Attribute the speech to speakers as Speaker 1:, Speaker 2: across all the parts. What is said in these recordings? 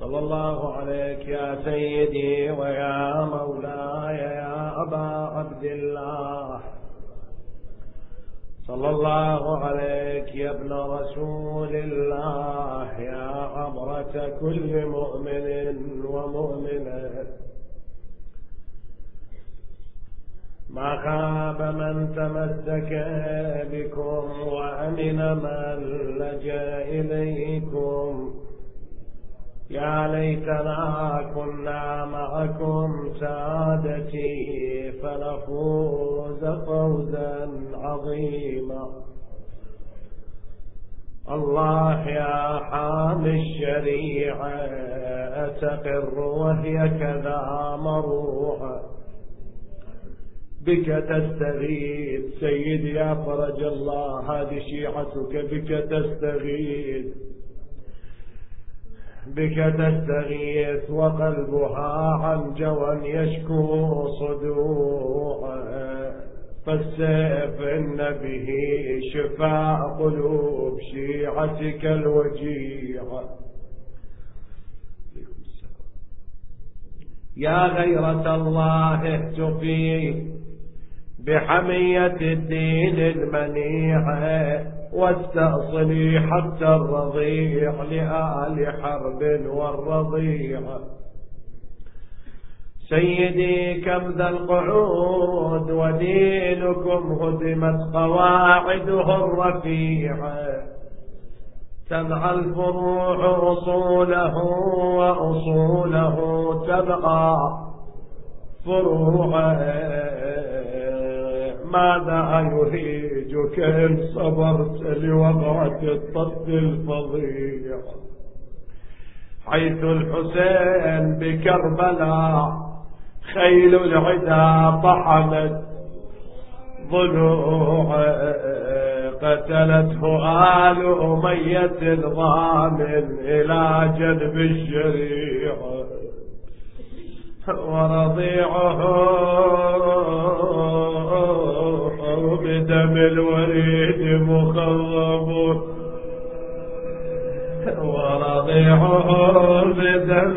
Speaker 1: صلى الله عليك يا سيدي ويا مولاي يا أبا عبد الله، صلى الله عليك يا ابن رسول الله، يا عبرة كل مؤمن ومؤمنة. ما خاب من تمسك بكم وأمن من لجأ إليكم. يا ليتنا كنا معكم سادتي فنفوز فوزا عظيما. الله يا حامي الشريعة أتقر وهي كذا مروعة، بك تستغيث سيدي يا فرج الله، هذه شيعتك بك تستغيث، بك تستغيث وقلبها عن جوى يشكو صدوعا، فالسيف إن به شفاء قلوب شيعتك الوجيعة. يا غيرة الله اهتفي بحمية الدين المنيعة، واستأصلي حتى الرضيع لآل حرب والرضيع. سيدي كم ذا القعود ودينكم هدمت قواعده الرفيعة، تبقى الفروع أصوله وأصوله تبقى فروعا. ماذا يهيجك إن صبرت لوضعة الطفل الفظيع، حيث الحسين بكربلاء خيل العدا طحنت ضلوعا، قتلته آل أمية الضامن إلى جنب الشريعة، ورضيعه بدم الوريد مخضب، ورضيعه بدم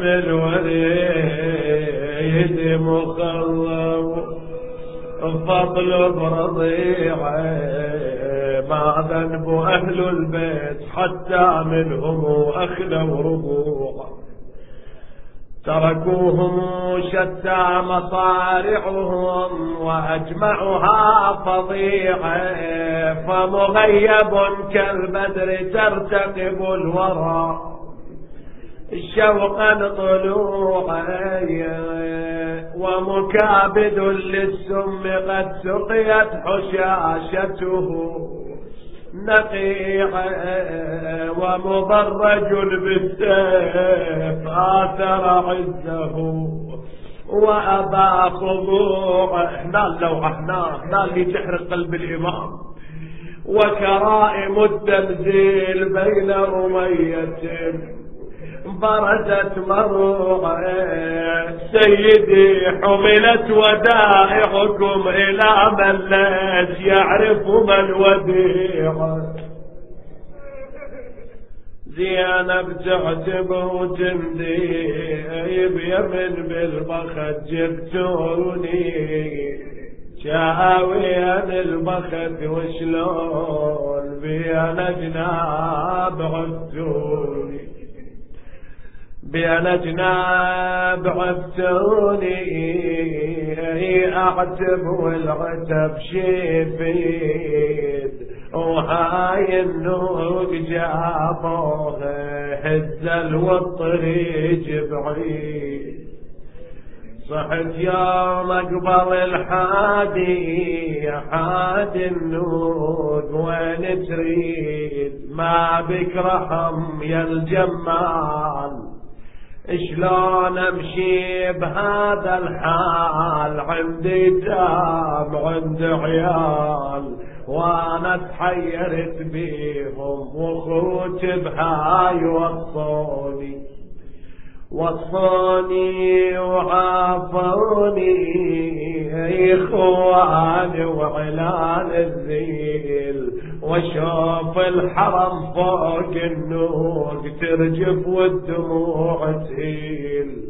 Speaker 1: الوريد مخضب، فاطلب رضيعه. ما ذنب أهل البيت حتى منهم أخلوا ربوعا، تركوهم شتى مصارعهم وأجمعها فظيعة، فمغيب كالبدر ترتقب الورى شوقا طلوعا، ومكابد للسم قد سقيت حشاشته نقيعا، ومضرج بالسيف آثر عزه وأبى خضوعا. هنا اللوحة هنا اللي تحرق قلب الإمام، وكرائم التنزيل بين رمية برزت مروعة. سيدي حملت ودائعكم إلى من ليس يعرف من وديع، زينب تعتبه جندي بيمن بالبخت جبتوني، شاويا البخت وشلون بينا جناب عفتوني، بين جناب عفتوني أعتب والعتب شفيد، وهاي النوق جابوه هزل والطريق بعيد. صحت يوم اقبل الحادي حادي النوق وين تريد، ما بك رحم يا الجمال، شلون امشي بهذا الحال، عندي دام عندي عيال، وانا تحيرت بيهم وخوت بهاي وصوني وعافوني اخواني وعلان الذيل، وشوف الحرم فوق النوق ترجف والدموع تهيل.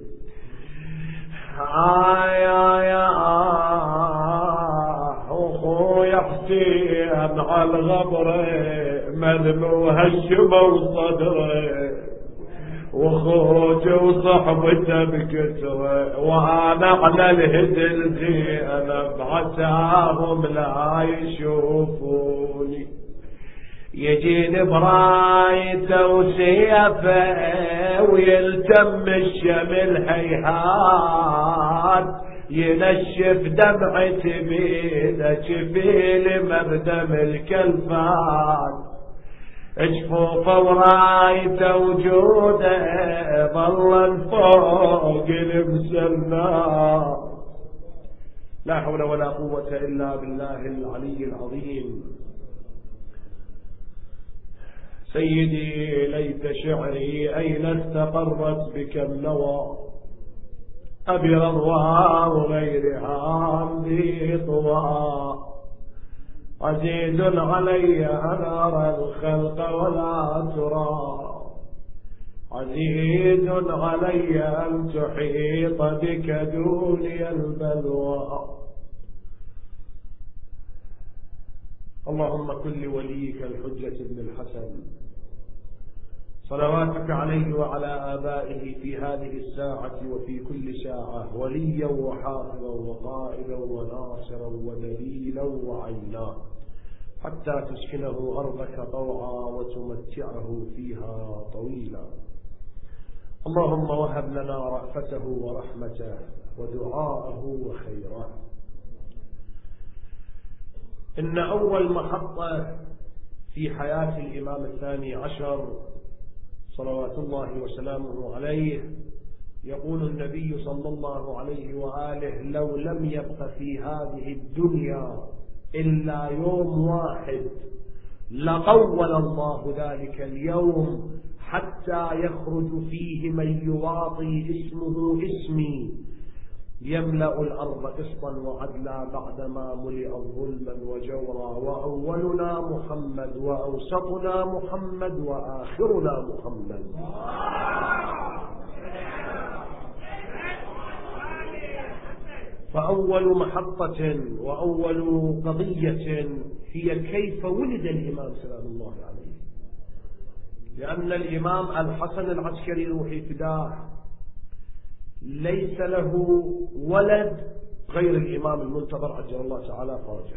Speaker 1: يا اخويا حسين على الغبره مذمو هالشمه وصدره، وخوته وصحبته بكثره، وانا على الهدل زينب عساهم لا يشوفوني. يجيني برايته وسيفه ويلتم الشمل هيهات، ينشف دمعتي بيده شفيل مبدم الكلفات. جفوفه ورايته وجوده ظل فوق المسنى. لا حول ولا قوة إلا بالله العلي العظيم. سيدي ليت شعري أين استقرت بك النوى، أبي رضوى وغيرها عندي طوى. عزيز علي أن أرى الخلق ولا ترى، عزيز علي أن تحيط بك دوني البلوى. اللهم كن لوليك الحجة بن الحسن صلواتك عليه وعلى آبائه في هذه الساعة وفي كل ساعة وليا وحافظا وقائدا وناصرا ودليلا وعينا، حتى تسكنه أرضك طوعا وتمتعه فيها طويلا. اللهم وهب لنا رأفته ورحمته ودعاءه وخيره. إن أول محطة في حياة الإمام الثاني عشر صلوات الله وسلامه عليه، يقول النبي صلى الله عليه وآله: لو لم يبق في هذه الدنيا إلا يوم واحد لطول الله ذلك اليوم حتى يخرج فيه من يواطي اسمه اسمي، يملأ الأرض قسطا وعدلا بعدما ملئت ظلما وجورا، وأولنا محمد وأوسطنا محمد وآخرنا محمد. فأول محطة وأول قضية هي كيف ولد الإمام سلام الله عليه، لأن الإمام الحسن العسكري روحي فداه ليس له ولد غير الإمام المنتظر عجل الله تعالى فرجه.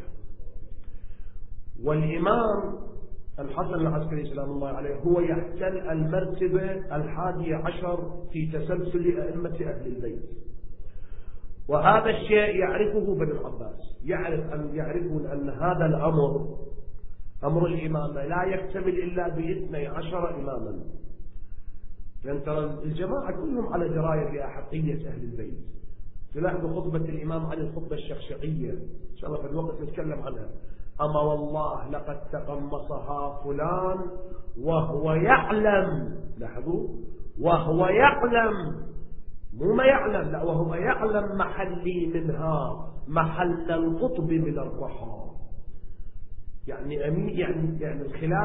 Speaker 1: والإمام الحسن العسكري سلام الله عليه هو يحتل المرتبة 11 في تسلسل أئمة أهل البيت، وهذا الشيء يعرفه بنو العباس، يعرفون أن هذا الأمر أمر الإمامة لا يكتمل إلا ب12 إماما، لأن ترى الجماعة كلهم على دراية بأحقية أهل البيت. تلاحظوا خطبة الإمام علي الخطبة الشخشقية إن شاء الله في الوقت نتكلم عنها: أما والله لقد تقمصها فلان وهو يعلم، لاحظوا، وهو يعلم، مو ما يعلم، لا، وهو يعلم محلي منها محل القطب من الرحى. يعني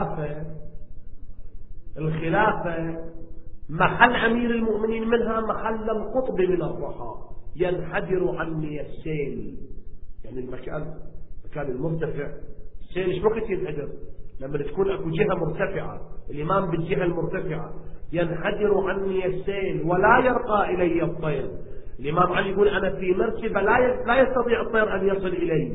Speaker 1: الخلافة محل أمير المؤمنين منها محل القطب من الرحى. ينحدر عني السيل، يعني المكان المرتفع، السيل ايش وقت ينحدر؟ لما تكون اكو جهة مرتفعة، الإمام بالجهة المرتفعة. ينحدر عني السيل ولا يرقى إلي الطير. الإمام علي يقول: أنا في مرتبة لا يستطيع الطير أن يصل إلي.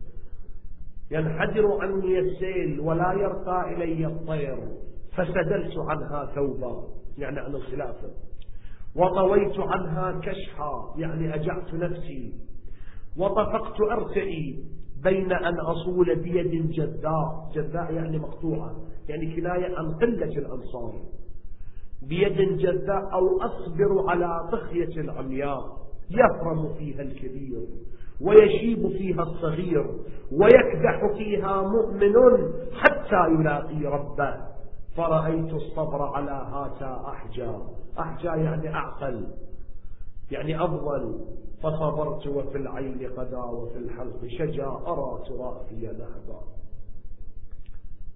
Speaker 1: ينحدر عني السيل ولا يرقى إلي الطير، فسدلت عنها ثوبا، يعني عن الخلافة، وطويت عنها كشحا، يعني أجعت نفسي، وطفقت أرتئي بين أن أصول بيد جذاء، جذاء يعني مقطوعة، يعني كناية عن قلة الأنصار، بيد جذاء، أو أصبر على طخية العمياء يفرم فيها الكبير ويشيب فيها الصغير ويكدح فيها مؤمن حتى يلاقي ربه، فرأيت الصبر على هاتا أحجى يعني أعقل، يعني أفضل، فصبرت وفي العين قدا وفي الحلق شجا، أرى ترافي نهبا.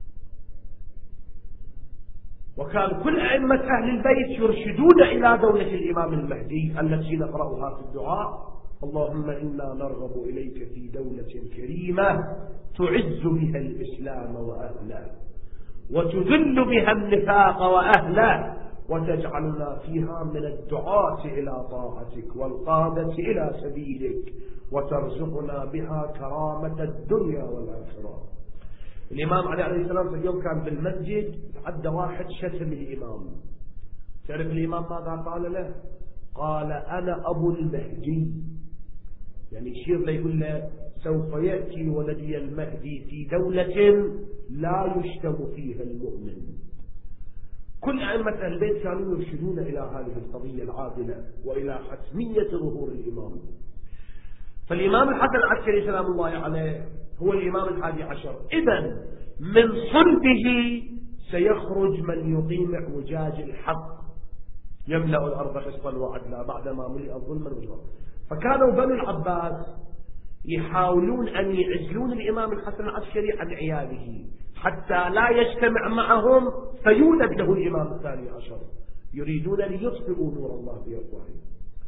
Speaker 1: وكان كل أئمة أهل البيت يرشدون إلى دولة الإمام المهدي التي نقرأها في الدعاء: اللهم إنا نرغب إليك في دولة كريمة تعز بها الإسلام وأهله وتذل بها النفاق وأهله وتجعلنا فيها من الدعاة إلى طاعتك والقادة إلى سبيلك وترزقنا بها كرامة الدنيا والآخرة. الإمام علي عليه السلام في اليوم كان بالمسجد، عدى واحد شتم الإمام. تعرف الإمام ماذا قال له؟ قال: أنا أبو المهدي. يعني يشير له يقول له: سوف يأتي ولدي المهدي في دولة لا يشتم فيها المؤمن. كل أئمة أهل البيت كانوا يرشدون إلى هذه القضية العادلة وإلى حتمية ظهور الإمام. فالإمام الحسن العسكري سلام الله عليه هو الإمام الحادي عشر. إذن من صلبه سيخرج من يقيم اعوجاج الحق يملأ الأرض قسطا وعدلا بعدما ملئت ظلما وجورا. فكانوا بنو العباس يحاولون أن يعزلون الإمام الحسن العسكري عن عياله حتى لا يجتمع معهم فيولد له الإمام الثاني عشر. يريدون ليطفئوا نور الله بأفواههم.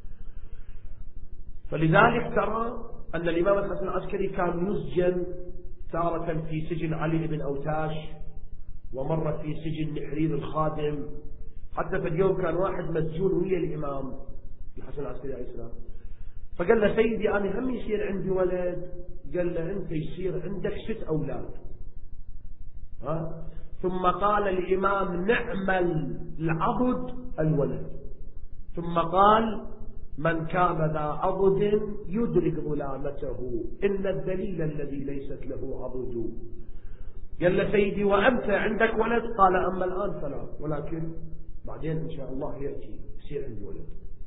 Speaker 1: فلذلك ترى أن الإمام الحسن العسكري كان يسجن تارة في سجن علي بن أوتاش، ومرة في سجن نحرير الخادم. حتى في اليوم كان واحد مسجون ويا الإمام الحسن العسكري عليه السلام، فقال له: سيدي أنا هم يصير عندي ولد. قال له: أنت يصير عندك 6 أولاد. ثم قال الإمام: نعم العضد الولد. ثم قال: من كان ذا عضد يدرك ظلامته، إن الدليل الذي ليست له عضد. قال له: سيدي وأنت عندك ولد؟ قال: أما الآن فلا، ولكن بعدين إن شاء الله يأتي يصير عندي ولد.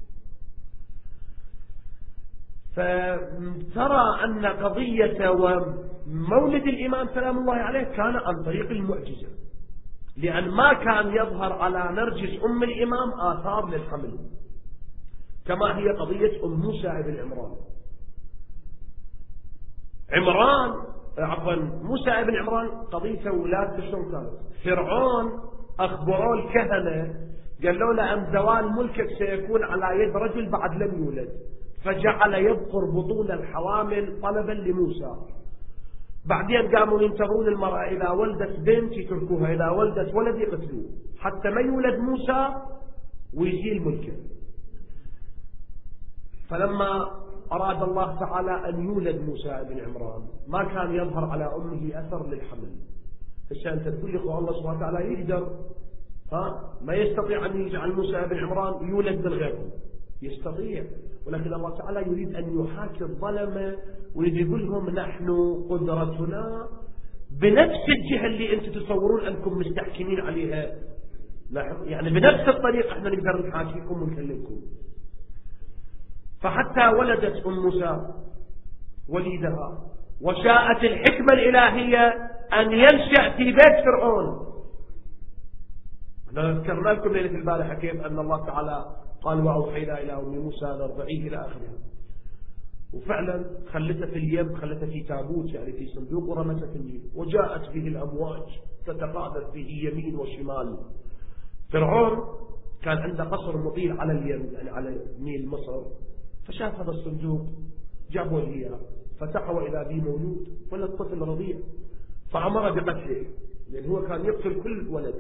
Speaker 1: فترى أن قضية ومولد الإمام سلام الله عليه كان عن طريق المعجزة، لأن ما كان يظهر على نرجس أم الإمام آثار للحمل، كما هي قضية أم موسى بن موسى بن عمران قضيته ولادته شلون كانت؟ فرعون أخبروا الكهنة قالوا له: أن زوال ملكك سيكون على يد رجل بعد لم يولد، فجعل يبقر بطون الحوامل طلبا لموسى. بعدين قاموا ينتظرون المرأة، إذا ولدت بنت يتركوها، إذا ولدت ولد يقتلوه حتى ما يولد موسى ويزيل ملكه. فلما أراد الله تعالى أن يولد موسى بن عمران ما كان يظهر على أمه أثر للحمل. فالشأن تقول لك الله سبحانه وتعالى يقدر ما يستطيع أن يجعل موسى بن عمران يولد بالغير، يستطيع، ولكن الله تعالى يريد أن يحاكي الظلمة ويريد يقول لهم: نحن قدرتنا بنفس الجهة اللي أنتم تصورون أنكم مستحكمين عليها، يعني بنفس الطريقة احنا نقدر نحاكيكم ونكلمكم. فحتى ولدت أم موسى وليدها، وشاءت الحكمة الإلهية أن ينشأ في بيت فرعون. احنا ذكرنا لكم ليلة البارحة كيف أن الله تعالى قال: وأوحينا إلى أم موسى أن ارضعيه إلى آخرها. وفعلا خلته في اليم، خلته في تابوت يعني في صندوق، ورمته في النيل، وجاءت به الأمواج تتقاذف به يمين وشمال. فرعون كان عنده قصر مطيل على اليم يعني على نيل مصر، فشاف هذا الصندوق جابوا إياه فتحوا إلى به مولود ولد طفل رضيع، فأمر بقتله لأن هو كان يقتل كل ولد.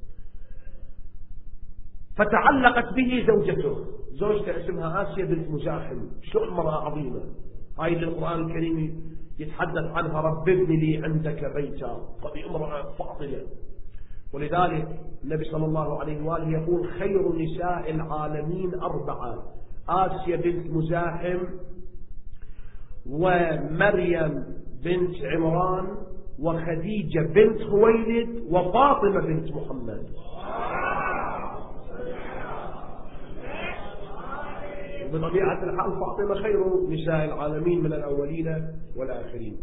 Speaker 1: فتعلقت به زوجته اسمها آسيا بنت مزاحم. شو المرأة عظيمة هاي اللي القرآن الكريم يتحدث عنها: رب ابن لي عندك بيتا. قضية امرأة فاضلة. ولذلك النبي صلى الله عليه وآله يقول: خير نساء العالمين 4: آسيا بنت مزاحم، ومريم بنت عمران، وخديجة بنت خويلد، وفاطمة بنت محمد. بطبيعة الحال فاطمة خير نساء العالمين من الأولين والآخرين.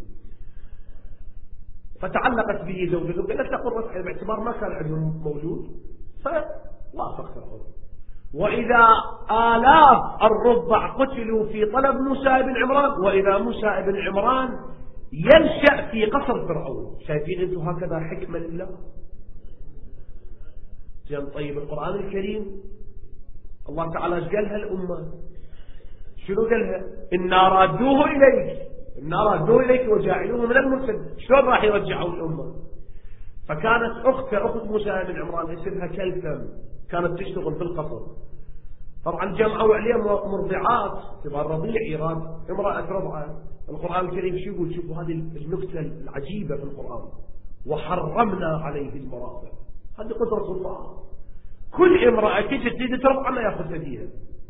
Speaker 1: فتعلقت به زوجته، قالت له: قرة باعتبار ما كان عندهم مولود، فوافق فرعون. وإذا آلاف الرضع قتلوا في طلب موسى بن عمران، وإذا موسى بن عمران ينشأ في قصر فرعون. شايفين أنتم هكذا حكمة لله؟ زين طيب القرآن الكريم الله تعالى ايش قالها الأمة؟ شنو قالها؟ إنا رادوه إليك وجاعلوه من المرسلين. شلون راح يرجعوا الأمة؟ فكانت أخت موسى بن عمران اسمها كلثم، كانت تشتغل في القصر. طبعا جمعوا عليها مرضعات، تبغى الرضيع يراد امرأة رضعة. القرآن الكريم شو يقول؟ شوفوا هذه النكتة العجيبة في القرآن: وحرمنا عليه المراضع. هذه قدرة الله، كل امرأة تجي تريد ترضع ما ياخذ فيها.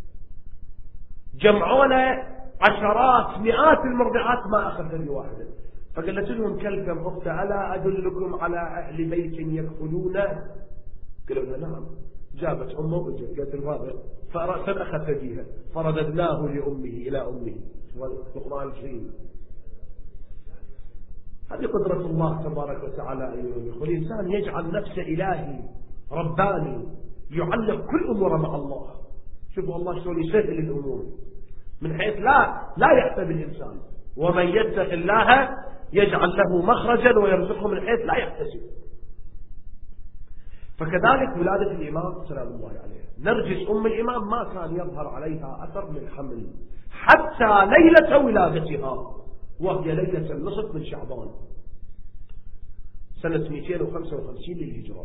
Speaker 1: جمعونا عشرات مئات المرضعات ما أخذ لي واحدة. فقالت لهم كلكم أختها: ألا أدلكم على أهل بيت يكفلونه؟ قالوا لها نعم. جابت أمه وجت قالت الرابع فأخذ فيها فرددناه لأمه إلى أمه. القرآن الكريم هذه قدرة الله تبارك وتعالى أيها الأخوة. الإنسان يجعل نفسه إلهي رباني، يعلق كل أموره مع الله. شوفوا الله شلون يسهل الأمور من حيث لا يحسب الإنسان. ومن يتق الله يجعل له مخرجا ويرزقه من حيث لا يحتسب. فكذلك ولادة الإمام سلام الله عليه، نرجس أم الإمام ما كان يظهر عليها أثر من حمل حتى ليلة ولادتها، وهي ليلة النصف من شعبان سنة 255 للهجرة.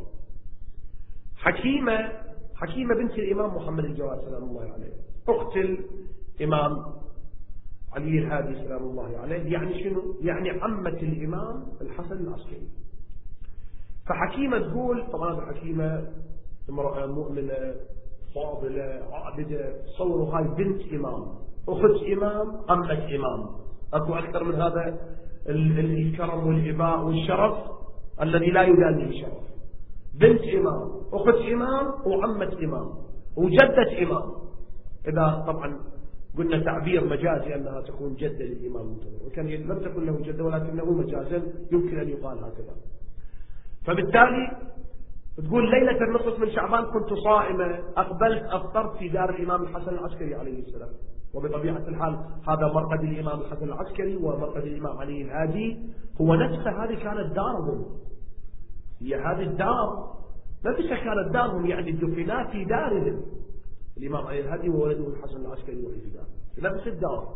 Speaker 1: حكيمة بنت الإمام محمد الجواد سلام الله عليه، أخت الإمام علي الهادي سلام الله عليه، يعني شنو؟ يعني عمة الإمام الحسن العسكري. فحكيمة تقول، طبعا حكيمة امرأة مؤمنة فاضلة عابدة، تصوروا هاي بنت إمام، أخت إمام، عمة إمام، أكو أكثر من هذا الكرم والإباء والشرف الذي لا يدانيه الشرف. بنت إمام، أخت إمام، وعمة إمام، وجدة إمام. إذا طبعا قلنا تعبير مجازي أنها تكون جدة للإمام المنتظر، وكان لم تكن له جدة ولكنه مجازا يمكن أن يقال هكذا. فبالتالي تقول ليلة النصف من شعبان كنت صائمة، أقبلت أفطرت في دار الإمام الحسن العسكري عليه السلام. وبطبيعة الحال هذا مرقد الإمام الحسن العسكري ومرقد الإمام علي الهادي هو نفسه، هذه كانت دارهم، هي هذه الدار نفسها كانت دارهم، يعني الدفنات في دارهم. الإمام علي الهادي وولده الحسن العسكري وهي في دار نفس الدار.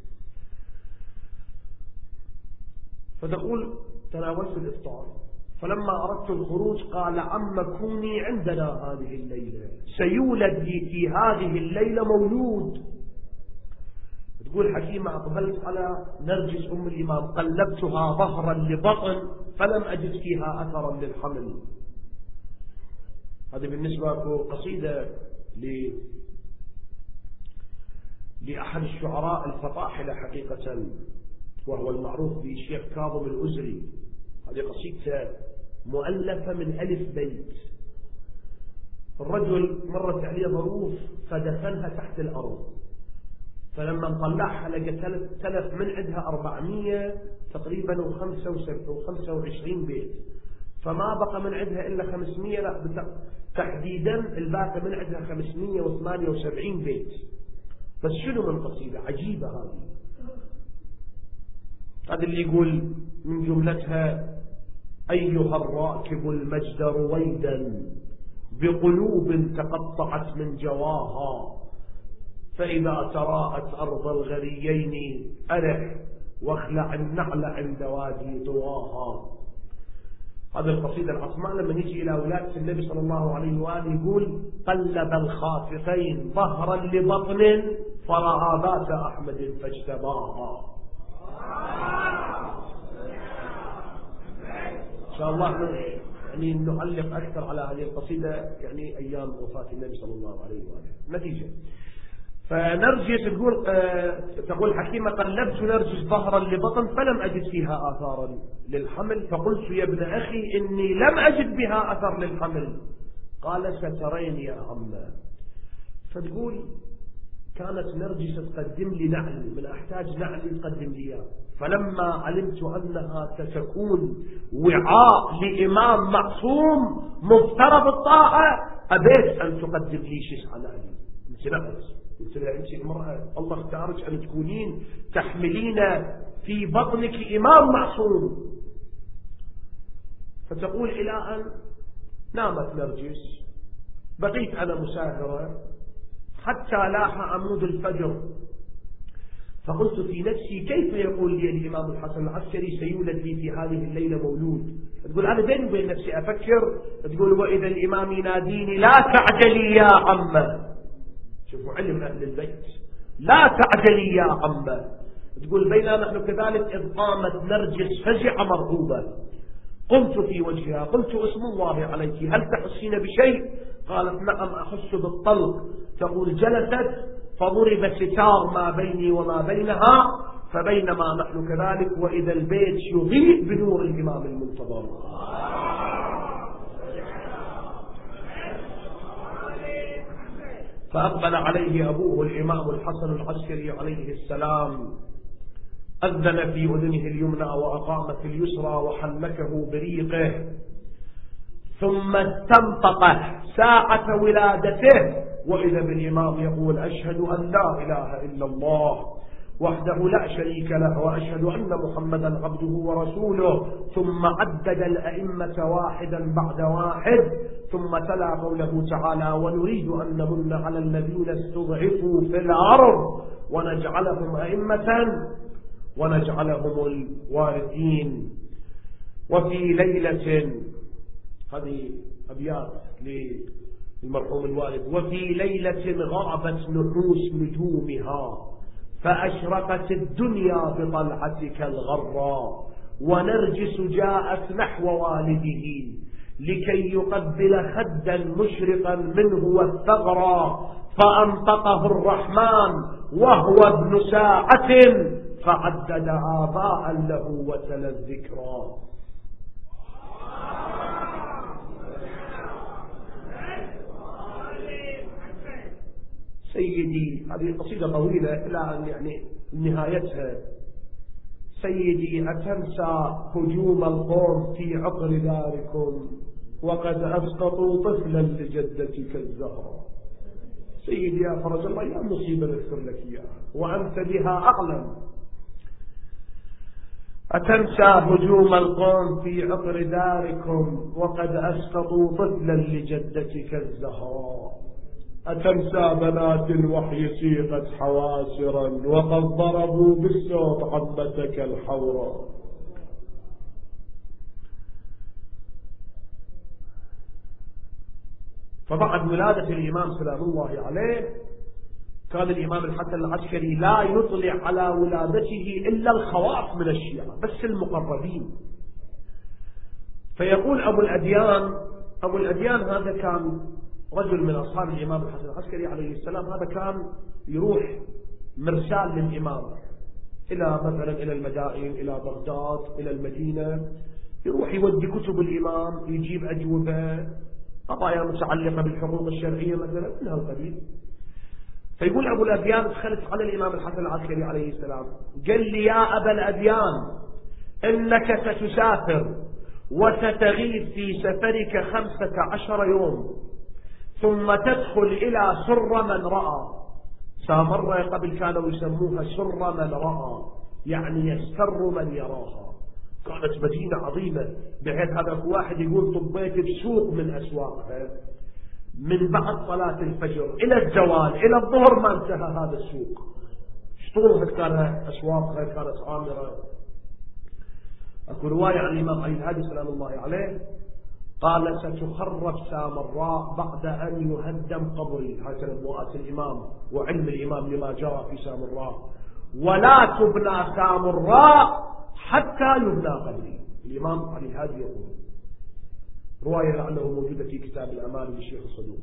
Speaker 1: فتقول تناولت الإفطار، فلما أردت الخروج قال: عم كوني عندنا هذه الليلة، سيولد لي في هذه الليلة مولود. تقول حكيمة: أقبلت على نرجس أم الإمام قلبتها ظهرا لبطن فلم أجد فيها أثرا للحمل. هذه بالنسبة قصيدة لأحد الشعراء الفطاحلة حقيقة، وهو المعروف بشيخ كاظم الأزري. هذه قصيدة مؤلفة من ألف بيت. الرجل مرت عليه ظروف فدفنها تحت الأرض، فلما طلعها لقى تلف من عندها 400 تقريبا و25 بيت، فما بقى من عندها إلا 500، لا تحديدا الباقي من عندها 578 بيت. بس شنو من قصيدة عجيبة هذه. هذا اللي يقول من جملتها: أيها الراكب المجد رويدا بقلوب تقطعت من جواها، فإذا تراءت أرض الغريين أرح واخلع النعل عند وادي طواها. هذه القصيدة العظماء لما نيجي إلى ولادة النبي صلى الله عليه وآله يقول: قلب الخافقين ظهرا لبطن فرأى ذات أحمد فاجتباها. إن شاء الله يعني نعلق أكثر على هذه القصيدة يعني أيام وفاة النبي صلى الله عليه وآله. نتيجة فنرجس تقول حكيمة: قلبت نرجس ظهرا لبطن فلم أجد فيها آثارا للحمل، فقلت: يا ابن أخي إني لم أجد بها أثر للحمل. قال: سترين يا عمّا. فتقول كانت نرجس تقدم لي نعل، من أحتاج نعل تقدم لي إياه، فلما علمت أنها ستكون وعاء لإمام معصوم مفترض الطاعة أبيت أن تقدم لي شيء على نعلي. امتنعت، قلت لها: أنت امرأة الله اختارك أن تكونين تحملين في بطنك إمام معصوم. فتقول: إلى أن نامت نرجس بقيت أنا مسافرة حتى لاح عمود الفجر، فقلت في نفسي كيف يقول لي الإمام الحسن العسكري سيولد لي في هذه الليلة مولود؟ تقول أنا بيني وبين نفسي أفكر، تقول وإذا الإمام يناديني لا تعجلي يا عمه. شوفوا علم أهل البيت، لا تعجلي يا عمه. تقول بينما نحن كذلك إذ قامت نرجس فزعة مرعوبة، قمت في وجهها قلت اسم الله عليك هل تحسين بشيء؟ قالت نعم أحس بالطلق. تقول جلست فضرب ستار ما بيني وما بينها، فبينما نحن كذلك وإذا البيت يضيء بنور الإمام المنتظر. فأقبل عليه أبوه الإمام الحسن العسكري عليه السلام، أذن في أذنه اليمنى وأقام في اليسرى وحنكه بريقه، ثم استنطقه ساعة ولادته وإذا بالإمام يقول أشهد أن لا إله إلا الله وحده لا شريك له وأشهد أن محمدا عبده ورسوله، ثم عدد الأئمة واحدا بعد واحد، ثم تلا قوله تعالى ونريد أن نمن على الذين استضعفوا في الأرض ونجعلهم أئمة ونجعلهم الوارثين. وفي ليلة، هذه أبيات للمرحوم الوالد، وفي ليلة غربت نحوس نجومها فأشرقت الدنيا بطلعتك الغراء، ونرجس جاءت نحو والده لكي يقبل خدا مشرقا منه والثغرى، فأنطقه الرحمن وهو ابن ساعة فعدد آباء له وتلا الذكرى. سيدي، هذه قصيدة طويلة إلى أن يعني نهايتها، سيدي أتنسى هجوم القوم في عقر داركم وقد أسقطوا طفلا لجدتك الزهراء. سيدي يا فرج الله يا مصيبة نذكر لك إياها وأنت بها أعلم. أتنسى هجوم القوم في عقر داركم وقد أسقطوا طفلا لجدتك الزهراء، أتنسى بنات الوحي سيقت حواسرا وقد ضربوا بالسوط عمتك الحوراء. فبعد ولادة الإمام سلام الله عليه كان الإمام الحسن العسكري لا يطلع على ولادته إلا الخواص من الشيعة بس المقربين. فيقول أبو الأديان هذا كان رجل من أصحاب الإمام الحسن العسكري عليه السلام، هذا كان يروح مرسال للإمام إلى مثلا إلى المدائن، إلى بغداد، إلى المدينة، يروح يودي كتب الإمام، يجيب أجوبة، قضايا متعلقة بالحقوق الشرعية مثلا من هالقبيل. فيقول أبو الأديان دخلت على الإمام الحسن العسكري عليه السلام قال لي يا أبا الأديان إنك ستسافر وستغيب في سفرك 15 يوم ثم تدخل إلى سر من رأى. سامرة قبل كانوا يسموها سر من رأى، يعني يستر من يراها. كانت مدينة عظيمة بحيث هذا واحد يقول طبيت بسوق من أسواقها من بعد صلاة الفجر إلى الزوال إلى الظهر ما انتهى هذا السوق. شطولها كانت أسواقها كانت عامرة. أكو رواية عن الإمام علي الهادي سلام الله عليه قال ستخرب سامراء بعد أن يهدم قبري، هكذا نبوءات الإمام وعلم الإمام لما جرى في سامراء، ولا تبنى سامراء حتى يبنى قبري. الإمام علي الهادي يقول، رواية لعله موجودة في كتاب الأمال للشيخ الصدوق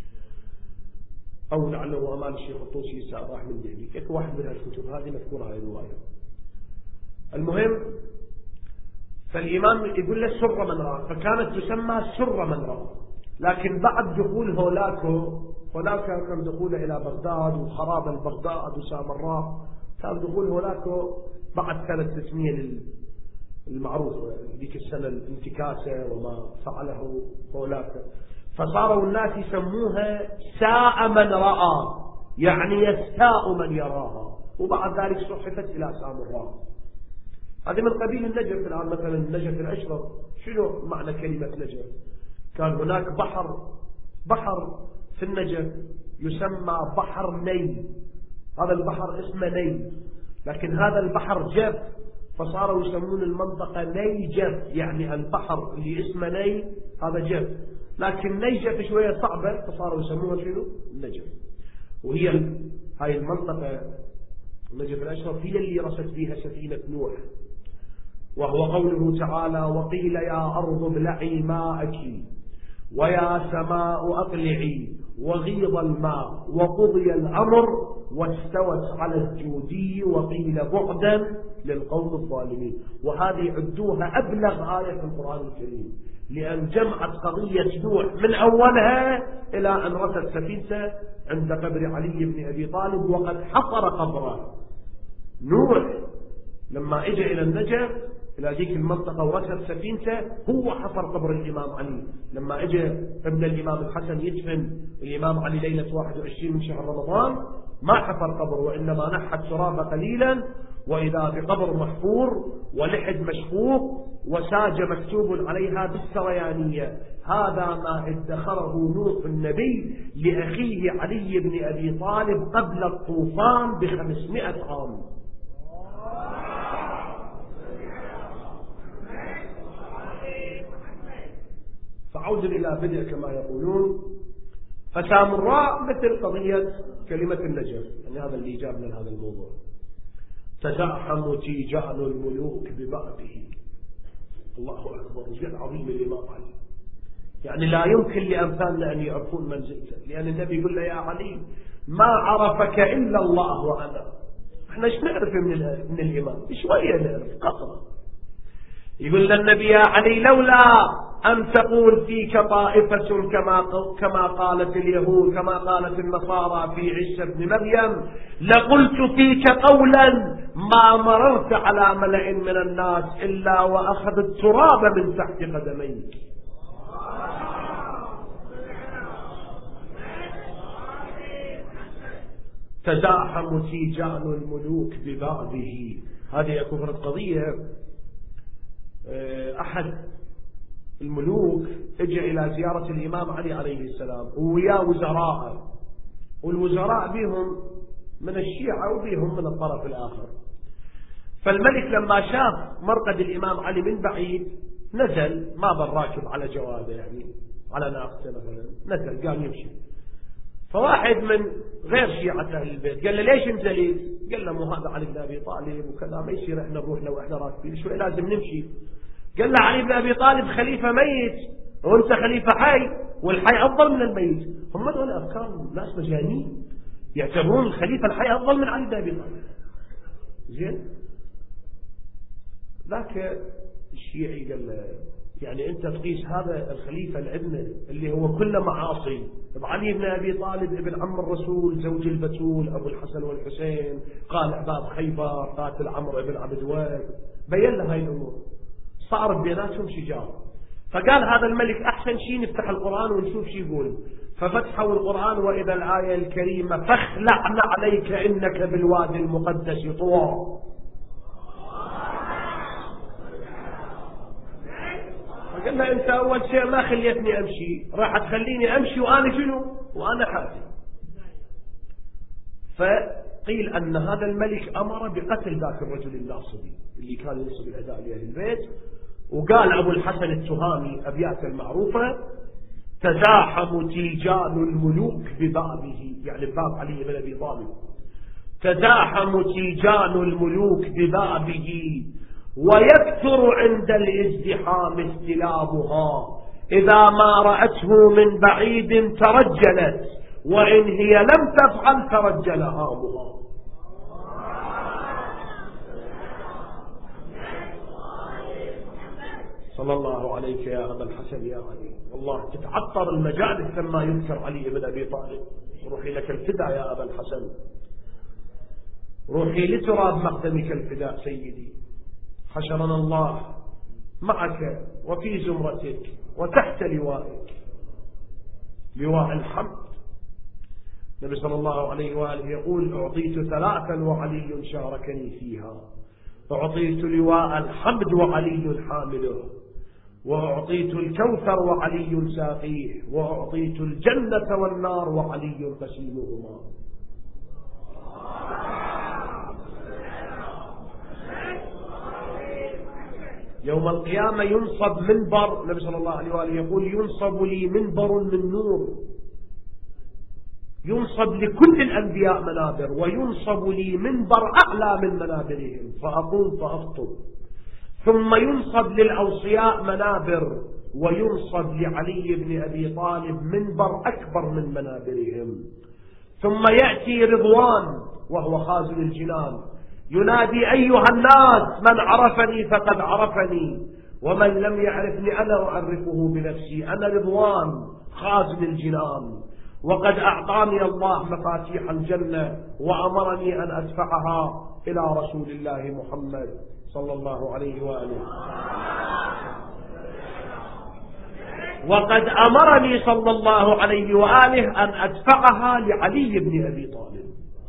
Speaker 1: أو لعله أمال الشيخ الطوسي سعد راح من دهلي، كيف واحد من هالكتب هذه مذكورة هذه الرواية. المهم فالإمام يقول له سر من رأى، فكانت تسمى سر من رأى. لكن بعد دخول هولاك كان دخوله إلى بغداد وخراب البغداد وسامراء، كان دخول هولاك بعد كانت تسمية المعروفة ذيك السنة الانتكاسة وما فعله هولاك، فصاروا الناس يسموها ساء من رأى، يعني يستاء من يراها، وبعد ذلك صحفت إلى سامراء. هذه من قبيل النجف. الآن مثلا النجف الأشرف، شنو معنى كلمة نجف؟ كان هناك بحر بحر في النجف يسمى بحر ني، هذا البحر اسمه ني، لكن هذا البحر جف، فصاروا يسمون المنطقة نيجف، يعني البحر اللي اسمه ني هذا جف، لكن نيجف شوية صعبة فصاروا يسموها شنو؟ النجف. وهي هاي المنطقة النجف الأشرف هي اللي رست فيها سفينة نوح، وهو قوله تعالى: وقيل يا أرض ابلعي ماءك ويا سماء أقلعي وغيض الماء وقضي الأمر واستوت على الجودي وقيل بعدا للقوم الظالمين. وهذه عدوها أبلغ آية في القرآن الكريم، لأن جمعت قضية نوح من أولها إلى أن رست سفينته عند قبر علي بن أبي طالب، وقد حفر قبره. نوح لما اجى إلى النجف إلى ذيك المنطقة وركب سفينته هو حفر قبر الإمام علي. لما اجى ابن الإمام الحسن يدفن الإمام علي ليلة 21 من شهر رمضان ما حفر قبر، وإنما نحى التراب قليلا وإذا بقبر محفور ولحد مشقوق وساج مكتوب عليها بالسريانية: هذا ما ادخره نوح النبي لأخيه علي بن أبي طالب قبل الطوفان ب500 عام. فعود إلى بدء كما يقولون. فسامراء مثل قضية كلمة النجف، يعني هذا اللي جابنا لهذا الموضوع. تزاحم تيجان الملوك ببعضه. الله أكبر، جد عظيم الإمام علي، يعني لا يمكن لأمثالنا أن يعرفون منزلته، لأن النبي يقول له: يا علي ما عرفك إلا الله وأنا. احنا ايش نعرف من الإمام؟ شوية نعرف قطرة. يقول للنبي: يا علي لولا أن تقول فيك طائفة كما قالت اليهود، كما قالت النصارى في عيسى بن مريم، لقلت فيك قولا ما مررت على ملأ من الناس إلا وأخذ التراب من تحت قدميك. تزاحم تيجان الملوك ببعضه. هذه كفرت قضية. أحد الملوك اجى إلى زيارة الإمام علي عليه السلام ويا وزراء، والوزراء بهم من الشيعة وبهم من الطرف الآخر. فالملك لما شاف مرقد الإمام علي من بعيد نزل، ما ظل راكب على جواده، يعني على ناقته مثلا، نزل قام يمشي. فواحد من غير شيعة أهل البيت قال له: ليش نزلت؟ قال له: مو هذا علي بن أبي طالب وكذا، ما يصير احنا نروح لو احنا راكبين شوي، لازم نمشي. قال له: علي بن أبي طالب خليفة ميت وانت خليفة حي، والحي أفضل من الميت. هم دول أفكار ناس مجانين، يعتبرون الخليفة الحي أفضل من علي بن أبي طالب. زين؟ ذاك الشيعي قال له: يعني أنت تقيس هذا الخليفة العدنا اللي هو كله معاصي علي بن أبي طالب ابن عم الرسول زوج البتول أبو الحسن والحسين، قال عباد خيبر، قاتل عمرو بن عبد وهب، بين له هاي الأمور، صار بيناتهم شجار. فقال هذا الملك: أحسن شيء نفتح القرآن ونشوف شيء يقول. ففتحوا القرآن وإذا الآية الكريمة: فاخلعنا عليك إنك بالوادي المقدس طوى. فقال له: أنت أول شيء ما خليتني أمشي، راح تخليني أمشي وأنا شنو؟ وأنا حافي. فقيل أن هذا الملك أمر بقتل ذاك الرجل الناصبي اللي كان ينصب الأداء لأهل البيت. وقال أبو الحسن التهامي أبيات المعروفة: تزاحم تيجان الملوك ببابه، يعني باب علي بن أبي طالب. تزاحم تيجان الملوك ببابه ويكثر عند الازدحام استلامها، إذا ما رأته من بعيد ترجلت وإن هي لم تفعل ترجل هامها. صلى الله عليك يا أبا الحسن يا علي. والله تتعطر المجالس لما يذكر علي بن أبي طالب. روحي لك الفداء يا أبا الحسن، روحي لتراب مقدمك الفداء سيدي. حشرنا الله معك وفي زمرتك وتحت لوائك، لواء الحمد. النبي صلى الله عليه وآله يقول: أعطيت 3 وعلي شاركني فيها، أعطيت لواء الحمد وعلي حامله، وأعطيت الكوثر وعلي ساقيه، وأعطيت الجنة والنار وعلي قسيمهما. يوم القيامة ينصب منبر، النبي صلى الله عليه وآله يقول ينصب لي منبر من نور، ينصب لكل الأنبياء منابر، وينصب لي منبر أعلى من منابرهم فأقوم فأخطب، ثم ينصب للأوصياء منابر، وينصب لعلي بن أبي طالب منبر أكبر من منابرهم، ثم يأتي رضوان وهو خازن الجنان ينادي أيها الناس من عرفني فقد عرفني، ومن لم يعرفني أنا أعرفه بنفسي، أنا رضوان خازن الجنان، وقد أعطاني الله مفاتيح الجنة وأمرني أن أدفعها إلى رسول الله محمد صلى الله عليه وآله، وقد أمرني صلى الله عليه وآله أن أدفعها لعلي بن أبي طالب.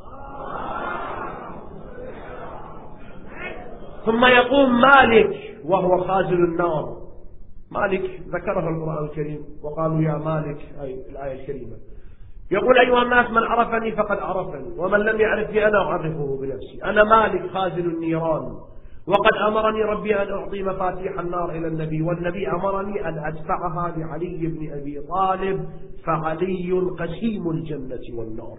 Speaker 1: ثم يقوم مالك وهو خازن النار، مالك ذكره القرآن الكريم وقالوا يا مالك، أي الآية الكريمة، يقول أيها الناس من عرفني فقد عرفني، ومن لم يعرفني أنا أعرفه بنفسي، أنا مالك خازن النيران، وقد أمرني ربي أن أعطي مفاتيح النار إلى النبي، والنبي أمرني أن أدفعها لعلي بن أبي طالب، فعلي قسيم الجنة والنار.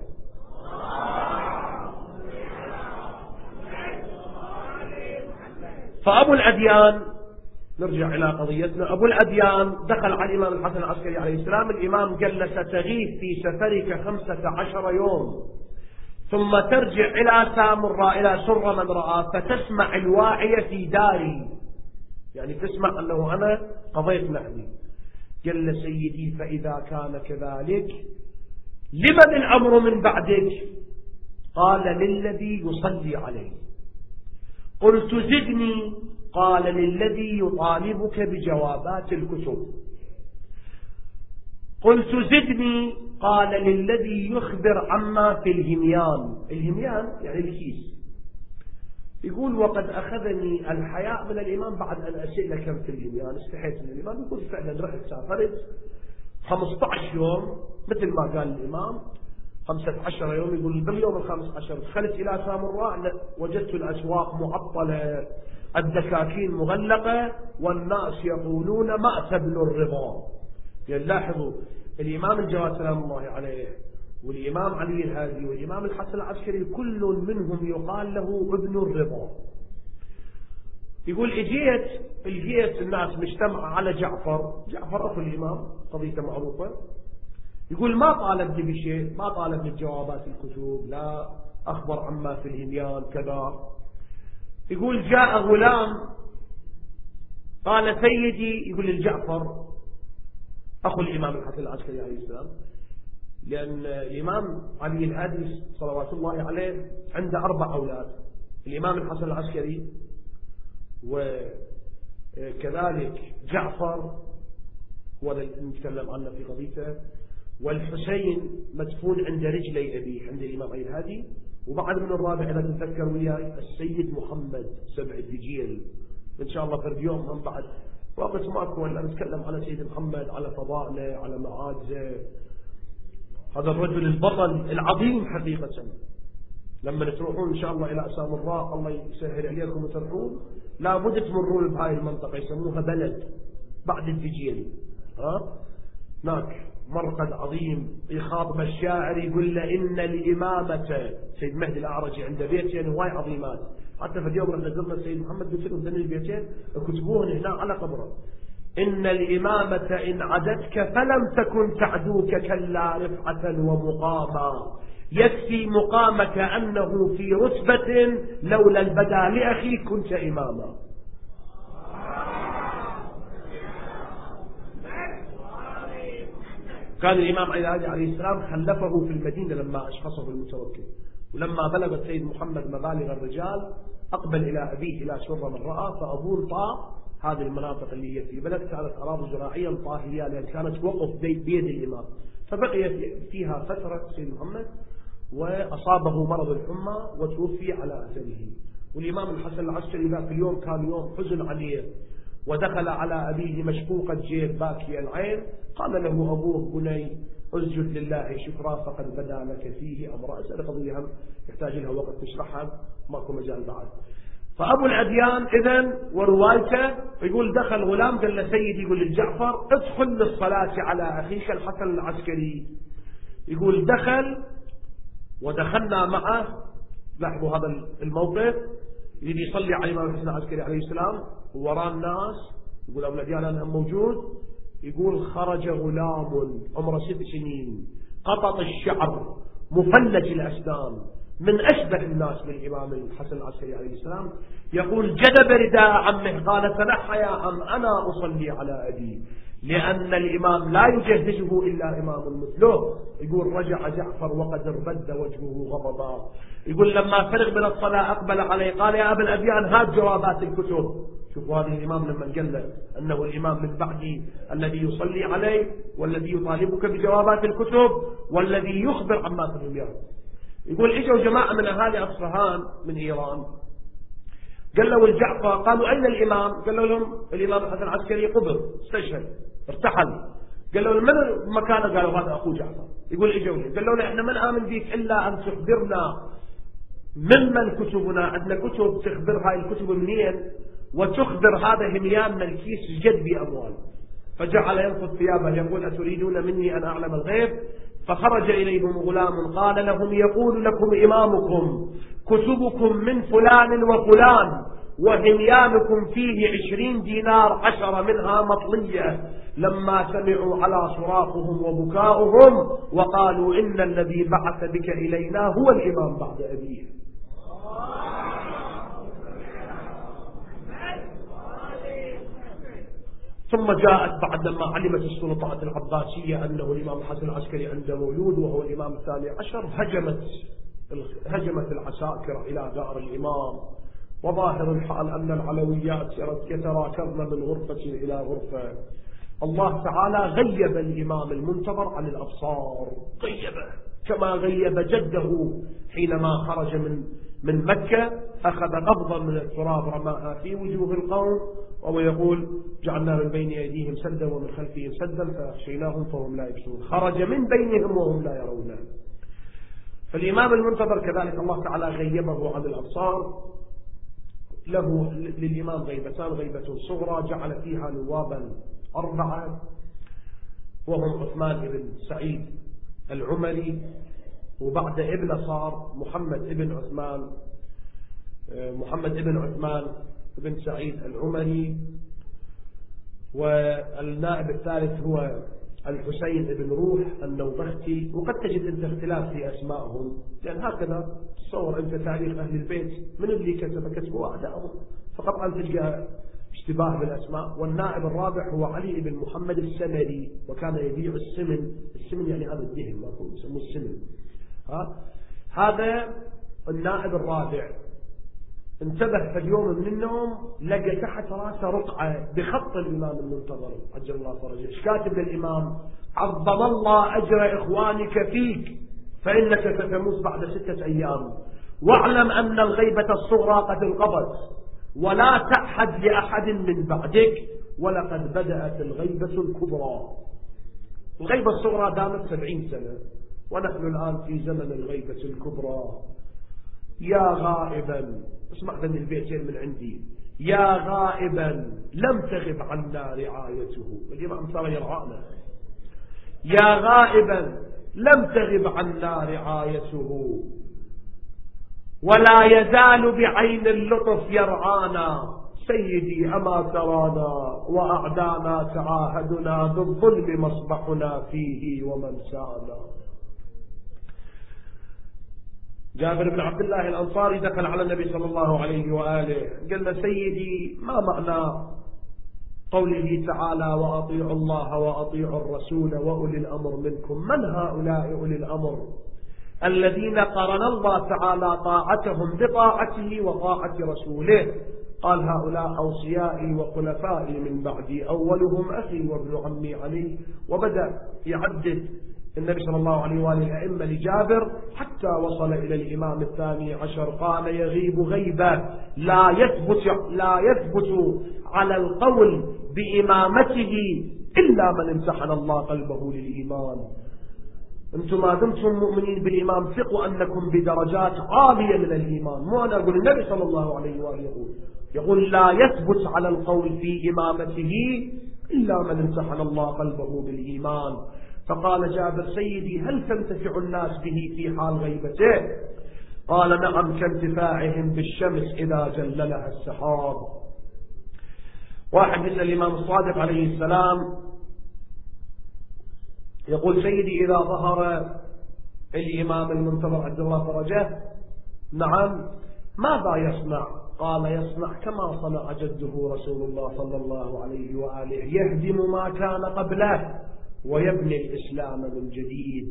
Speaker 1: فأبو الأديان، نرجع إلى قضيتنا، أبو الأديان دخل على الإمام الحسن العسكري عليه السلام، الإمام جلس تغيث في سفرك 15 يوم، ثم ترجع إلى سامراء إلى سر من رأى، فتسمع الواعية في داري، يعني تسمع أنه أنا قضيت نحبي. قال سيدي فإذا كان كذلك لمن الأمر من بعدك؟ قال للذي يصلي عليه. قلت زدني؟ قال للذي يطالبك بجوابات الكتب. قلت زدني؟ قال للذي يخبر عما في الهميان. الهميان يعني الكيس. يقول وقد أخذني الحياء من الإمام بعد أن أسئل كم في الهميان، استحيت من الإمام. يقول فعلا رحت سافرت 15 يوم مثل ما قال الإمام، 15 يوم. يقول باليوم 15 دخلت إلى سامراء وجدت الأسواق معطلة، الدكاكين مغلقة، والناس يقولون مأت ابن الرضا. يعني لاحظوا الإمام الجواد سلام الله عليه والإمام علي الهادي والإمام الحسن العسكري كل منهم يقال له ابن الرضا. يقول اجيت الناس مجتمع على جعفر أخو الإمام، قضيته معروفة. يقول ما طالبني بشيء، ما طالبني بجوابات الكتب، لا أخبر عما في الهميان كذا. يقول جاء غلام قال سيدي، يقول للجعفر أخو الإمام الحسن العسكري عليه السلام، لأن الإمام علي الهادي صلوات الله عليه عنده 4 أولاد، الإمام الحسن العسكري وكذلك جعفر هو اللي نتكلم عنه في قضيته، والحسين مدفون عند رجلي أبيه عند الإمام علي الهادي، وبعد من الرابع إذا تتذكر وياي السيد محمد 7 دجيل. إن شاء الله في يوم من بعد وقت ماكو إلا نتكلم على سيد محمد، على فضائله، على معاجزه، هذا الرجل البطل العظيم حقيقة. لما تروحون إن شاء الله إلى سامراء الله يسهل عليكم وتروحون، لابد تمرون بهاي المنطقة يسموها بلد بعد الدجيل. هناك مرقد عظيم يخاطب الشاعر يقول له إن الإمامة، سيد مهدي الأعرجي عنده بيتين هواي عظيمات، حتى في اليوم لما زرنا السيد محمد قلت لهم ذني البيتين كتبوهن هنا على قبره. إن الإمامة إن عدتك فلم تكن تعدوك كلا رفعة ومقاما، يكفي مقامك أنه في رتبة لولا البدا لأخي كنت إماما. كان الإمام عليه السلام خلفه في المدينة لما أشخصه المتوكل، ولما بلغ السيد محمد مبالغ الرجال أقبل إلى أبيه إلى سر من رأى، فأبوه طاع هذه المناطق اللي هي في بلد كانت أراضي زراعية طاهية لأن كانت وقف بيد الإمام، فبقي فيها فترة السيد محمد وأصابه مرض الحمى وتوفي على أثره. والإمام الحسن العسكري ذاك اليوم كان يوم حزن عليه، ودخل على أبيه مشقوق الجيب باكي العين، قال له أبوه: بني اسجد لله شكرا فقد بدا لك فيه أمر. أسأل قضية هم يحتاج لها وقت تشرحها، ماكو مجال بعد. فأبو الأديان إذن وروايته يقول دخل غلام قال له: سيدي، يقول للجعفر: ادخل للصلاة على أخيك الحسن العسكري. يقول دخل ودخلنا معه، لاحظوا هذا الموقف، يجي يصلي على الإمام الحسن العسكري عليه السلام ووراء الناس. يقول أبو الأديان أنا موجود. يقول خرج غلام عمره 6 سنين قطط الشعر مفلج الأسنان من أشبه الناس بالإمام الحسن العسكري عليه السلام. يقول جذب رداء عمه قال: تنحى يا عم، أنا أصلي على أبي، لأن الإمام لا يجهزه إلا إمام مثله. يقول رجع جعفر وقد ارتد وجهه غضبا. يقول لما فرغ من الصلاة أقبل عليه قال: يا أبا الأديان هات جوابات الكتب. شوفوا هذا الإمام لما قال له أنه الإمام من بعدي الذي يصلي عليه والذي يطالبك بجوابات الكتب والذي يخبر عما في الدنيا. يقول اجوا جماعة من أهالي أصفهان من إيران، قالوا الجعفر، قالوا أين الإمام؟ قالوا لهم الإمام الحسن العسكري قبر، استشهد، ارتحل. قالوا من مكانه؟ قالوا هذا أخو جعفر. يقول اجوا لي قالوا له: احنا ما نآمن بيك إلا أن تخبرنا ممن كتبنا، عندنا كتب تخبر هاي الكتب منين، وتخبر هذا هميان من الكيس جد بأموال. فجعل ينفض ثيابه يقول: أتريدون مني أن أعلم الغيب؟ فخرج إليهم غلام قال لهم: يقول لكم إمامكم كتبكم من فلان وفلان، وهميانكم فيه 20 دينار 10 منها مطلية. لما سمعوا على صراخهم وبكاؤهم وقالوا: إن الذي بعث بك إلينا هو الإمام بعد أبيه. ثم جاءت بعد ما علمت السلطات العباسية أنه الإمام الحسن العسكري عنده مولود وهو الإمام الثاني عشر، هجمت العساكر إلى دار الإمام. وظاهر الحال أن العلويات يتراكضن من غرفة إلى غرفة. الله تعالى غيب الإمام المنتظر عن الأبصار، غيبه كما غيب جده حينما خرج من مكة، أخذ قبضا من التراب رماها في وجوه القوم، وهو يقول: جعلنا من بين أيديهم سدا ومن خلفهم سدا فأغشيناهم فهم لا يبصرون. خرج من بينهم وهم لا يرونه. فالإمام المنتظر كذلك الله تعالى غيبه عن الأبصار. له للإمام غيبتان: غيبة صغرى جعل فيها نوابا 4 وهم عثمان بن سعيد العمري، وبعد ابن صار محمد بن عثمان بن سعيد العمري، والنائب الثالث هو الحسين بن روح النوبختي. وقد تجد انت اختلاف في اسمائهم، لان هكذا تصور انت تاريخ اهل البيت من اللي كتبوا اعدائهم، فقط ان تلقى اشتباه بالاسماء. والنائب الرابع هو علي بن محمد السمري، وكان يبيع السمن يعني هذا الدهن ما يسموه السمن. هذا النائب الرابع انتبه في اليوم من النوم لقى تحت راسه رقعة بخط الإمام المنتظر عجل الله فرجه. ايش كاتب للإمام؟ عظم الله أجر إخوانك فيك فإنك ستموت بعد 6 أيام، واعلم أن الغيبة الصغرى قد انقضت ولا تعهد لأحد من بعدك، ولقد بدأت الغيبة الكبرى. الغيبة الصغرى دامت 70 سنة، ونحن الآن في زمن الغيبة الكبرى. يا غائبا، اسمع ذني البيتين من عندي: يا غائبا لم تغب عنا رعايته. الإمام صار يرعانا. يا غائبا لم تغب عنا رعايته، ولا يزال بعين اللطف يرعانا. سيدي أما ترانا وأعدانا تعاهدنا بالظلم مصبحنا فيه ومنسانا. جابر بن عبد الله الأنصاري دخل على النبي صلى الله عليه وآله قال له: سيدي ما معنى قوله تعالى: وأطيعوا الله وأطيعوا الرسول وأولي الأمر منكم؟ من هؤلاء أولي الأمر الذين قرن الله تعالى طاعتهم بطاعته وطاعة رسوله؟ قال: هؤلاء أوصيائي وخلفائي من بعدي، أولهم أخي وابن عمي علي. وبدأ يعدد النبي صلى الله عليه وآله الأئمة لجابر حتى وصل إلى الإمام الثاني عشر. قال: يغيب غيبة لا يثبت على القول بإمامته إلا من امتحن الله قلبه للإيمان. أنتم ما دمتم مؤمنين بالإمام ثقوا أنكم بدرجات عالية من الإيمان. مو أنا أقول، النبي صلى الله عليه وآله يقول لا يثبت على القول في إمامته إلا من امتحن الله قلبه بالإيمان. فقال جابر سيدي هل تنتفع الناس به في حال غيبته؟ قال نعم كانتفاعهم بالشمس إذا جللها السحاب. واحد يسأل الإمام الصادق عليه السلام يقول سيدي إذا ظهر الإمام المنتظر عبد الله فرجه نعم ماذا يصنع؟ قال يصنع كما صنع جده رسول الله صلى الله عليه وآله، يهدم ما كان قبله ويبني الإسلام من جديد.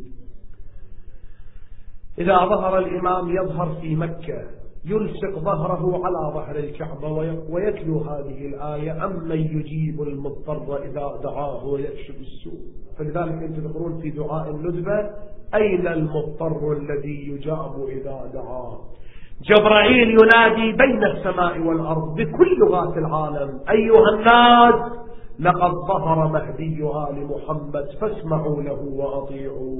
Speaker 1: إذا ظهر الإمام يظهر في مكة يلصق ظهره على ظهر الكعبة ويتلو هذه الآية أمن يجيب المضطر إذا دعاه ويكشف السوء. فلذلك أنتم تقولون في دعاء الندبة أين المضطر الذي يجاب إذا دعاه؟ جبرائيل ينادي بين السماء والأرض بكل لغات العالم أيها الناس لقد ظهر مهدي آل محمد فاسمعوا له وأطيعوا.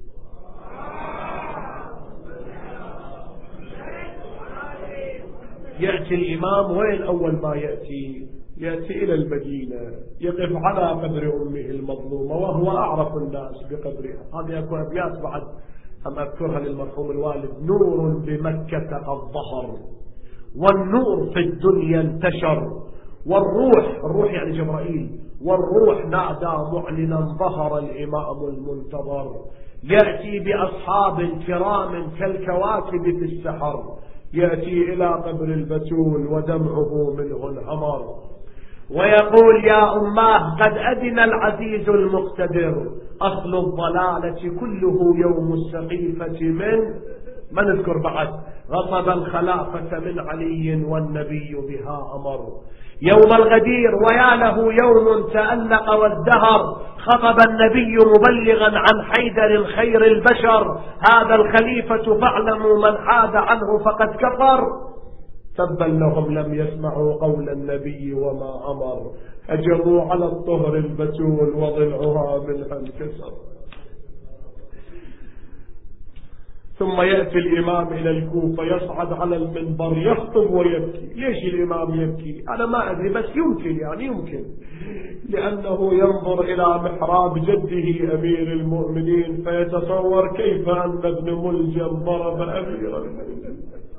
Speaker 1: يأتي الإمام وين أول ما يأتي إلى المدينة يقف على قبر أمه المظلومة وهو أعرف الناس بقبرها. هذه أكو أبيات بعد أم أذكرها للمرحوم الوالد: نور بمكة قد ظهر والنور في الدنيا انتشر الروح يعني جبرائيل، والروح نادى معلنا ظهر الإمام المنتظر، يأتي بأصحاب كرام كالكواكب في السحر، يأتي إلى قبر البتول ودمعه منه انهمر، ويقول يا أماه قد أذن العزيز المقتدر، أصل الضلالة كله يوم السقيفة من نذكر بعد غصب الخلافة من علي والنبي بها أمر، يوم الغدير ويا له يوم تألق والدهر، خطب النبي مبلغا عن حيدر خير البشر، هذا الخليفة فاعلموا من حاد عنه فقد كفر، تبا لهم لم يسمعوا قول النبي وما أمر، هجموا على الطهر البتول وضلعها منها انكسر. ثم يأتي الإمام إلى الكوفة يصعد على المنبر يخطب ويبكي. ليش الإمام يبكي؟ أنا ما أدري، بس يمكن لأنه ينظر إلى محراب جده أمير المؤمنين فيتصور كيف أن ابن ملجم ضرب أمير المؤمنين.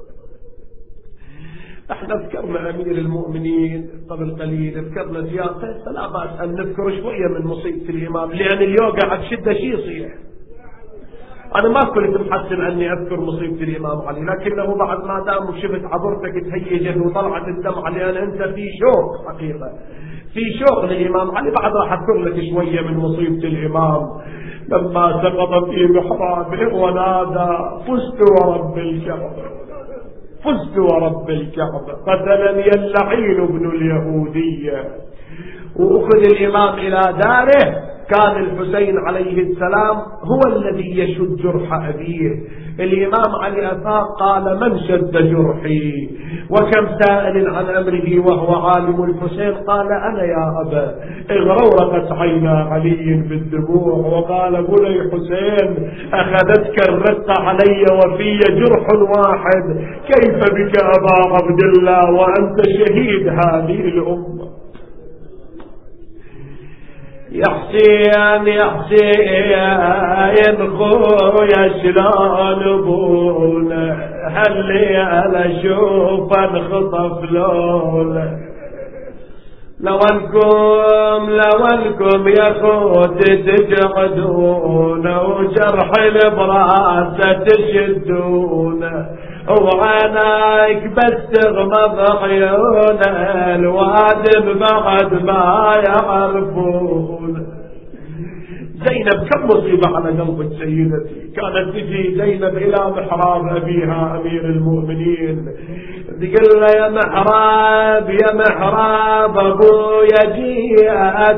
Speaker 1: احنا ذكرنا أمير المؤمنين قبل قليل، ذكرنا زيارته، فلا بأس أن نذكر شوية من مصيبة الإمام، لأن اليوم قاعد شدة شيء يصيح. أنا ما كنت محسن أني أذكر مصيبة الإمام علي، لكنه بعد ما دام شفت عبرتك تهيجت وطلعت الدمعة، لأن أنت في شوق حقيقة، في شوق للإمام علي. بعد راح أذكر لك شوية من مصيبة الإمام لما سقط في محرابه ونادى فزت ورب الكعبة، فزت ورب الكعبة قتلني اللعين ابن اليهودية. وأخذ الإمام إلى داره، كان الحسين عليه السلام هو الذي يشد جرح أبيه. الإمام علي أفاق قال من شد جرحي؟ وكم سائل عن أمره وهو عالم الحسين قال أنا يا أبا. اغرورقت عينا علي بالدموع وقال بني حسين أخذتك الرقة علي وفي جرح واحد، كيف بك أبا عبد الله وأنت شهيد هذه الأمة؟ يا حسين يا حسين خويا شلون بونا، هل انا اشوف انخطف لولا، لو انكم يا خوت تجعدون وجرح البراسة تشدون، وعيناك بس تغمض عيون الوادم بعد ما يعرفون. زينب كم مصيبة على قلبك سيدتي، كانت تجي زينب إلى محراب أبيها أمير المؤمنين تقول له يا محراب أبويا جي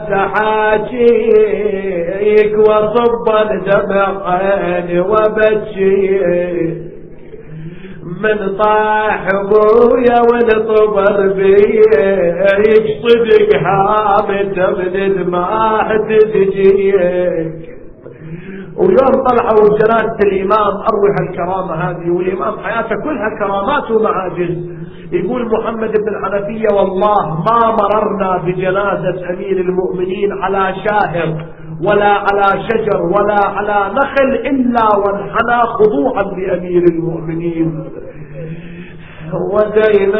Speaker 1: أتحاجيك وصب الدمع عيني وبكيك، من طاح ابويا والطبر بيه يصدق هامته من دماء تجيك. ويوم طلعوا بجنازة الإمام أروح الكرامة هذه، والإمام حياته كلها كرامات ومعاجز. يقول محمد بن الحنفية والله ما مررنا بجنازة أمير المؤمنين على شاهر ولا على شجر ولا على نخل إلا وانحنى خضوعا لأمير المؤمنين. وزينب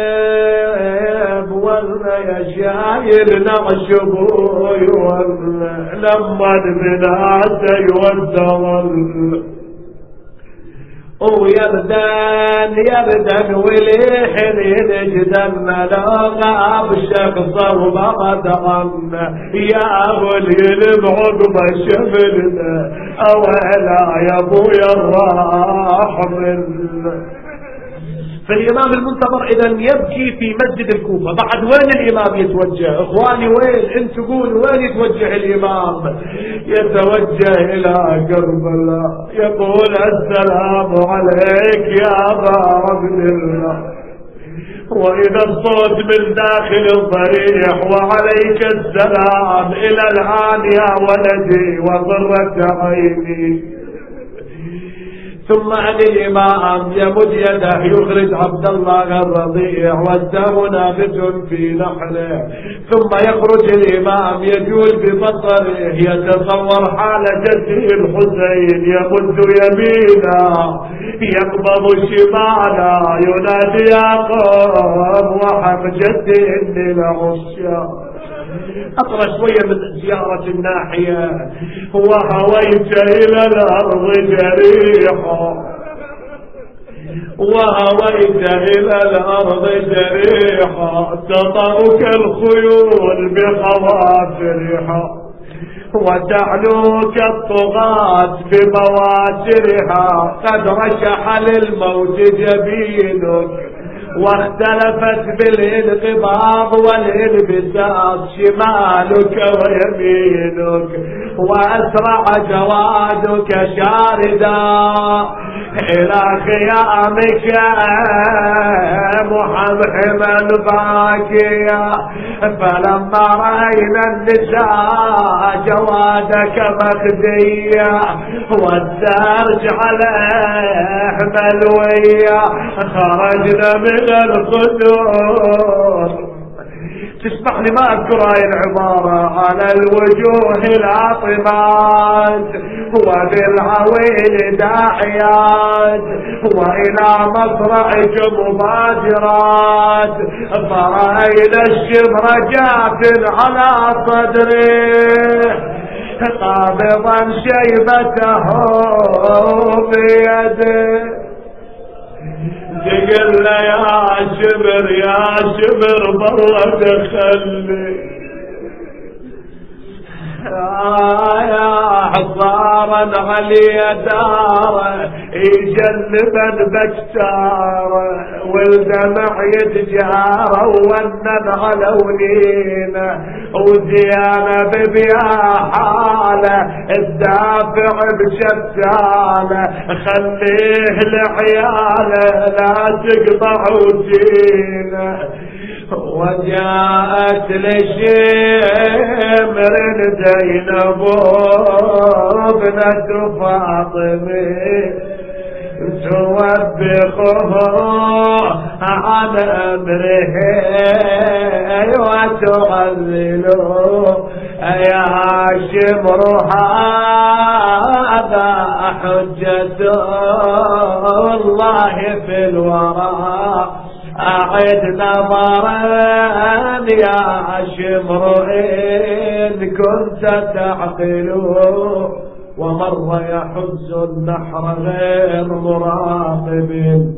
Speaker 1: ولا يشايل نعش بوي لما بناته يوزل ويردن وليحن ينجدن لغاب الشخص وبغدغن يا ولي العقب الشمل اولا يا ابويا الراحمل. فالإمام المنتظر إذا يبكي في مسجد الكوفة. بعد وين الإمام يتوجه؟ إخواني وين؟ انت قولوا وين يتوجه الإمام؟ يتوجه إلى كربلاء يقول السلام عليك يا أبا عبد الله. وإذا الصوت من داخل الضريح وعليك السلام إلى الآن يا ولدي وضرة عيني. ثم عن الإمام يمد يده يخرج عبد الله الرضيع والدم نابت في نحره. ثم يخرج الإمام يجول ببصره يتصور حال جده الحسين يمد يمينا يقبض شمالا ينادي يا قوم وحم جدي إني لعشاق. أطرى شوية من زيارة الناحية وهويت إلى الأرض جريحا وهويت إلى الأرض جريحا تطأك الخيول بخوافرها وتعلوك الطغاة ببواسرها. قد رشح للموت جبينك واختلفت بالانقباض والانبساط شمالك ويمينك وأسرع جوادك شاردا إلى خيامك محمحما باكيا. فلما رأينا النساء جوادك مخديا والسرج عليه ملويا خرجنا من الخدور. تسمح لي ما أذكر هاي العبارة. على الوجوه العاطمات وبالعويل داعيات وإلى مصرعك مبادرات. فرأينا الشمر جاف على صدره قابضا شيبته بيده. تقول له يا شبر برا دخلني يا حصارا علي داره يجنبا بكتاره والدمع يتجاره ونن على ولينا وزيانة ببيا حاله الدافع بشتاله خليه لعياله لا تقطع وجينا. وجاءت لشمر زينب ابنة فاطمة توبخه عن امره وتعذله يا شمر هذا حجة الله في الورى أعد نظرا يا شمر إن كنت تعقله. ومر يحز النحر غير مراقب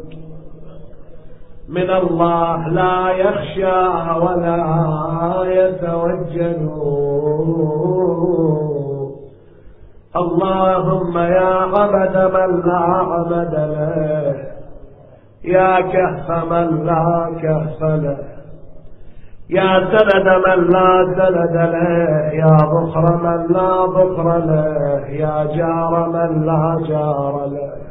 Speaker 1: من الله لا يخشى ولا يتوجل. اللهم يا عبد من لا عبد له يا كهف من لا كهف له يا سند من لا سند له يا بخر من لا بخر له يا جار من لا جار له